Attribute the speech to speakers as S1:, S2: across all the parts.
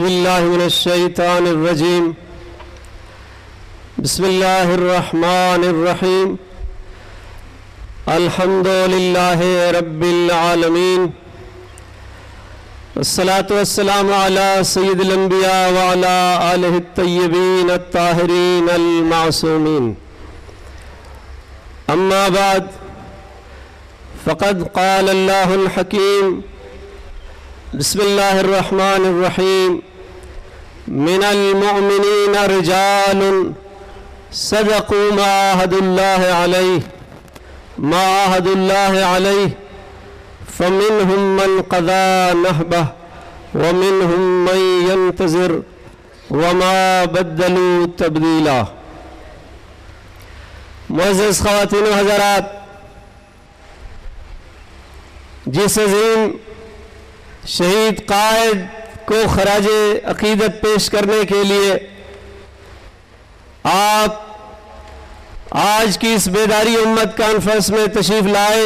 S1: بالله من الشيطان الرجيم بسم الله الرحمن الرحيم الحمد لله رب العالمين والصلاة والسلام على سيد الأنبياء وعلى آله الطيبين الطاهرين المعصومين أما بعد فقد قال الله الحكيم بسم الله الرحمن الرحيم من المؤمنين رجال صدقوا ما عاهدوا الله عليه فمنهم من قضى نحبه ومنهم من ينتظر وما بدلوا تبديلا. معزز خواتین و حضرات، جس عظیم شہید قائد کو خراج عقیدت پیش کرنے کے لیے آپ آج کی اس بیداری امت کانفرنس میں تشریف لائے،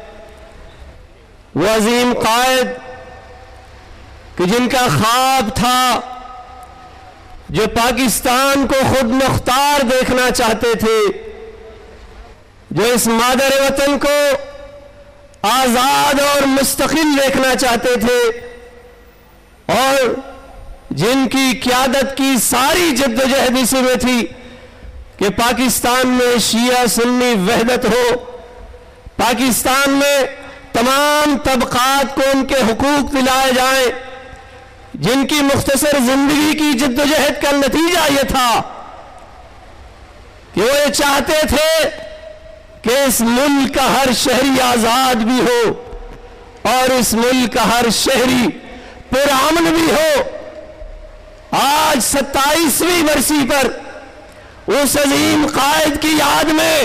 S1: وہ عظیم قائد کہ جن کا خواب تھا، جو پاکستان کو خود مختار دیکھنا چاہتے تھے، جو اس مادر وطن کو آزاد اور مستقل دیکھنا چاہتے تھے، اور جن کی قیادت کی ساری جدوجہد اسی میں تھی کہ پاکستان میں شیعہ سنی وحدت ہو، پاکستان میں تمام طبقات کو ان کے حقوق دلائے جائیں، جن کی مختصر زندگی کی جدوجہد کا نتیجہ یہ تھا کہ وہ یہ چاہتے تھے کہ اس ملک کا ہر شہری آزاد بھی ہو اور اس ملک کا ہر شہری پرامن بھی ہو۔ آج 27ویں برسی پر اس عظیم قائد کی یاد میں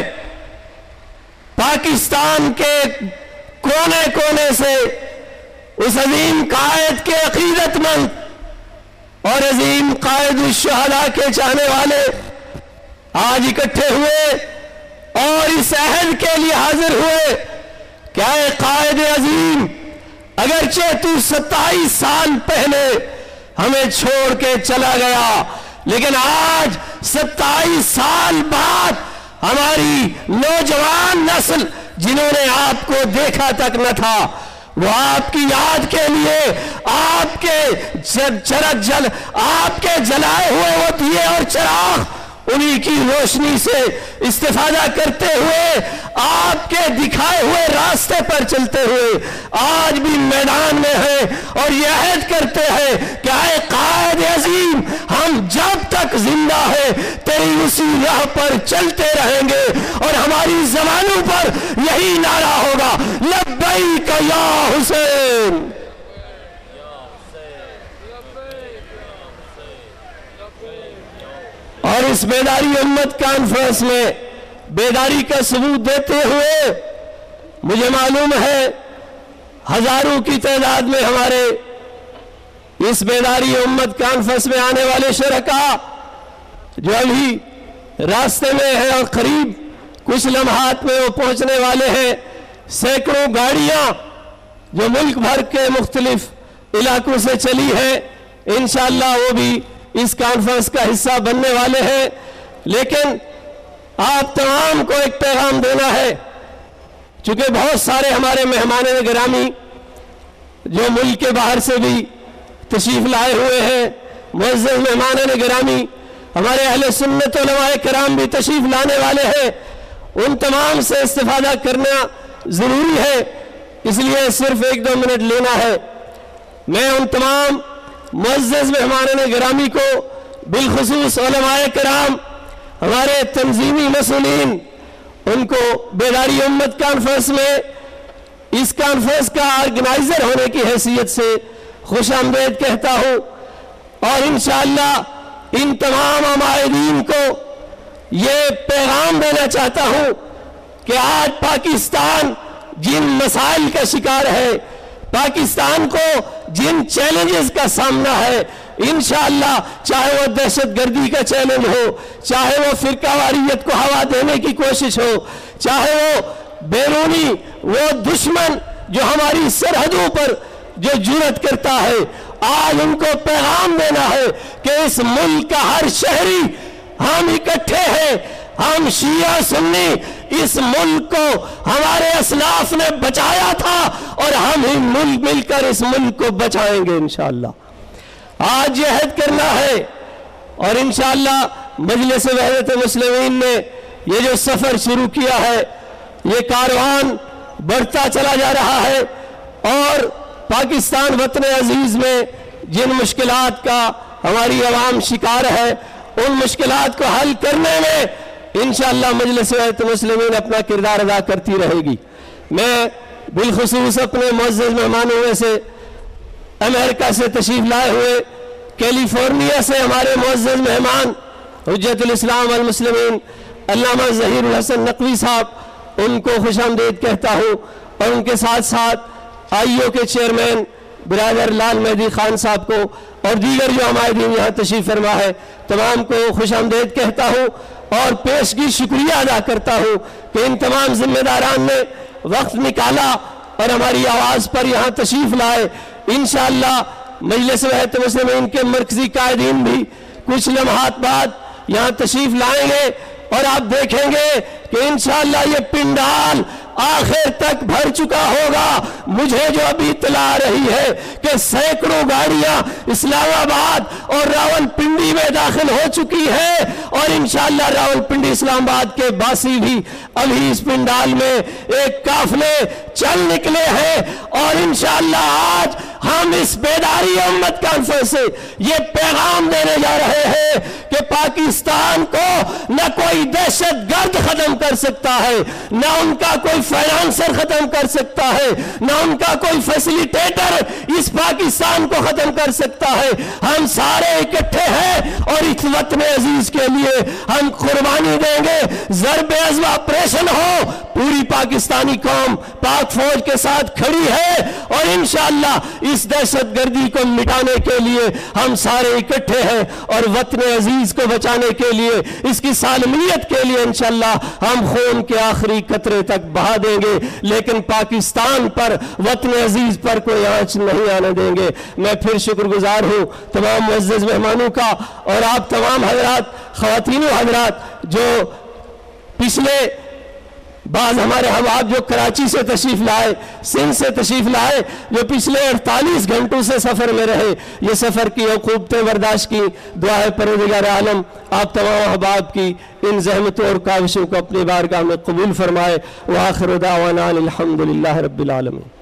S1: پاکستان کے کونے کونے سے اس عظیم قائد کے عقیدت مند اور عظیم قائد الشہداء کے چاہنے والے آج اکٹھے ہوئے اور اس عہد کے لیے حاضر ہوئے کہ اے قائد عظیم، اگرچہ تو 27 سال پہلے ہمیں چھوڑ کے چلا گیا، لیکن آج 27 سال بعد ہماری نوجوان نسل جنہوں نے آپ کو دیکھا تک نہ تھا، وہ آپ کی یاد کے لیے آپ کے جلائے ہوئے وہ دیے اور چراغ انہی کی روشنی سے استفادہ کرتے ہوئے آپ کے دکھائے ہوئے راستے پر چلتے ہوئے آج بھی میدان میں ہیں اور یہ عہد کرتے ہیں کہ اے قائد عظیم، ہم جب تک زندہ ہیں تیری اسی راہ پر چلتے رہیں گے اور ہماری زبانوں پر یہی نعرہ ہوگا، لبیک یا حسین۔ اور اس بیداری امت کانفرنس میں بیداری کا ثبوت دیتے ہوئے مجھے معلوم ہے ہزاروں کی تعداد میں ہمارے اس بیداری امت کانفرنس میں آنے والے شرکاء جو ابھی راستے میں ہیں اور قریب کچھ لمحات میں وہ پہنچنے والے ہیں، سینکڑوں گاڑیاں جو ملک بھر کے مختلف علاقوں سے چلی ہیں، انشاءاللہ وہ بھی اس کانفرنس کا حصہ بننے والے ہیں۔ لیکن آپ تمام کو ایک پیغام دینا ہے، چونکہ بہت سارے ہمارے مہمان گرامی جو ملک کے باہر سے بھی تشریف لائے ہوئے ہیں، معزز مہمان گرامی ہمارے اہل سنت علماء کرام بھی تشریف لانے والے ہیں، ان تمام سے استفادہ کرنا ضروری ہے، اس لیے صرف 1-2 منٹ لینا ہے۔ میں ان تمام معزز مہمان گرامی کو، بالخصوص علماء کرام، ہمارے تنظیمی مسئولین، ان کو بیداری امت کانفرنس میں اس کانفرنس کا آرگنائزر ہونے کی حیثیت سے خوش آمدید کہتا ہوں، اور انشاءاللہ ان تمام عمائدین کو یہ پیغام دینا چاہتا ہوں کہ آج پاکستان جن مسائل کا شکار ہے، پاکستان کو جن چیلنجز کا سامنا ہے، انشاءاللہ چاہے وہ دہشت گردی کا چیلنج ہو، چاہے وہ فرقہ واریت کو ہوا دینے کی کوشش ہو، چاہے وہ بیرونی وہ دشمن جو ہماری سرحدوں پر جو جرأت کرتا ہے آج ان کو پیغام دینا ہے کہ اس ملک کا ہر شہری ہم اکٹھے ہیں، ہم شیعہ سنی اس ملک کو ہمارے اسلاف نے بچایا تھا اور ہم ہی مل کر اس ملک کو بچائیں گے انشاءاللہ۔ آج یہ عہد کرنا ہے اور انشاءاللہ مجلس وحدت مسلمین نے یہ جو سفر شروع کیا ہے، یہ کاروان بڑھتا چلا جا رہا ہے اور پاکستان وطن عزیز میں جن مشکلات کا ہماری عوام شکار ہے، ان مشکلات کو حل کرنے میں انشاءاللہ مجلس وحدت مسلمین اپنا کردار ادا کرتی رہے گی۔ میں بالخصوص اپنے معزز مہمانوں میں سے امریکہ سے تشریف لائے ہوئے، کیلیفورنیا سے ہمارے معزز مہمان حجت الاسلام والمسلمین علامہ ظہیر الحسن نقوی صاحب، ان کو خوش آمدید کہتا ہوں، اور ان کے ساتھ ساتھ آئیو کے چیئرمین برادر لال مہدی خان صاحب کو اور دیگر جو عمائدین یہاں تشریف فرما ہے تمام کو خوش آمدید کہتا ہوں اور پیشگی شکریہ ادا کرتا ہوں کہ ان تمام ذمہ داران نے وقت نکالا اور ہماری آواز پر یہاں تشریف لائے۔ انشاءاللہ مجلس وحدت مسلمین کے مرکزی قائدین بھی کچھ لمحات بعد یہاں تشریف لائیں گے اور آپ دیکھیں گے کہ انشاءاللہ یہ پنڈال آخر تک بھر چکا ہوگا۔ مجھے جو ابھی اطلاع آ رہی ہے کہ سینکڑوں گاڑیاں اسلام آباد اور راول پنڈی میں داخل ہو چکی ہے اور انشاءاللہ راول پنڈی اسلام آباد کے باسی بھی ابھی اس پنڈال میں ایک قافلے چل نکلے ہیں، اور انشاءاللہ آج ہم اس بیداری امت کانفرنس سے یہ پیغام دینے جا رہے ہیں کہ پاکستان کو نہ کوئی دہشت گرد ختم کر سکتا ہے، نہ ان کا کوئی فائنانسر ختم کر سکتا ہے، نہ ان کا کوئی فیسیلیٹیٹر اس پاکستان کو ختم کر سکتا ہے۔ ہم سارے اکٹھے ہیں اور اس وطن عزیز کے لیے ہم قربانی دیں گے۔ ضرب عضو آپریشن ہو، پوری پاکستانی قوم پاک فوج کے ساتھ کھڑی ہے اور انشاءاللہ اس دہشت گردی کو مٹانے کے لیے ہم سارے اکٹھے ہیں اور وطن عزیز کو بچانے کے لیے، اس کی سالمیت کے لیے انشاءاللہ ہم خون کے آخری قطرے تک بہا دیں گے، لیکن پاکستان پر، وطن عزیز پر کوئی آنچ نہیں آنے دیں گے۔ میں پھر شکر گزار ہوں تمام معزز مہمانوں کا اور آپ تمام حضرات، خواتین و حضرات جو پچھلے بعض ہمارے احباب جو کراچی سے تشریف لائے، سندھ سے تشریف لائے، جو پچھلے 48 گھنٹوں سے سفر میں رہے، یہ سفر کی عقوبتیں برداشت کی، دعا ہے پروردگار عالم آپ تمام احباب کی ان زحمتوں اور کاوشوں کو اپنی بارگاہ میں قبول فرمائے۔ وآخر دعوانا الحمدللہ رب العالمین۔